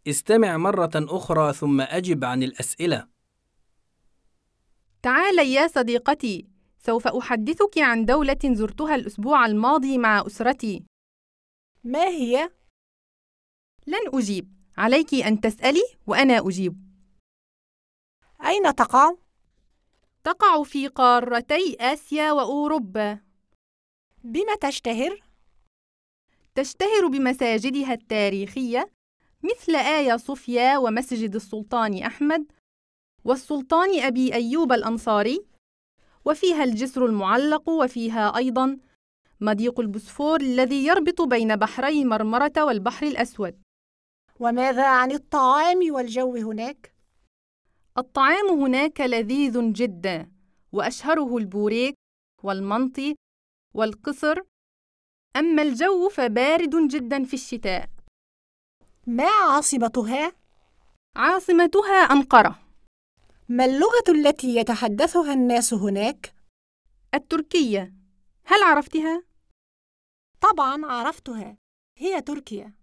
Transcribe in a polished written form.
استمع مرة أخرى ثم أجب عن الأسئلة. تعالي يا صديقتي، سوف أحدثك عن دولة زرتها الأسبوع الماضي مع أسرتي. ما هي؟ لن أجيب، عليك أن تسألي وأنا أجيب. أين تقع؟ تقع في قارتي آسيا وأوروبا. بما تشتهر؟ تشتهر بمساجدها التاريخية مثل آيا صوفيا ومسجد السلطان أحمد والسلطان أبي أيوب الأنصاري، وفيها الجسر المعلق، وفيها أيضاً مضيق البوسفور الذي يربط بين بحري مرمرة والبحر الأسود. وماذا عن الطعام والجو هناك؟ الطعام هناك لذيذ جداً، وأشهره البوريك والمنطي والقصر. أما الجو فبارد جداً في الشتاء. ما عاصمتها؟ عاصمتها أنقرة. ما اللغة التي يتحدثها الناس هناك؟ التركية. هل عرفتها؟ طبعاً عرفتها، هي تركيا.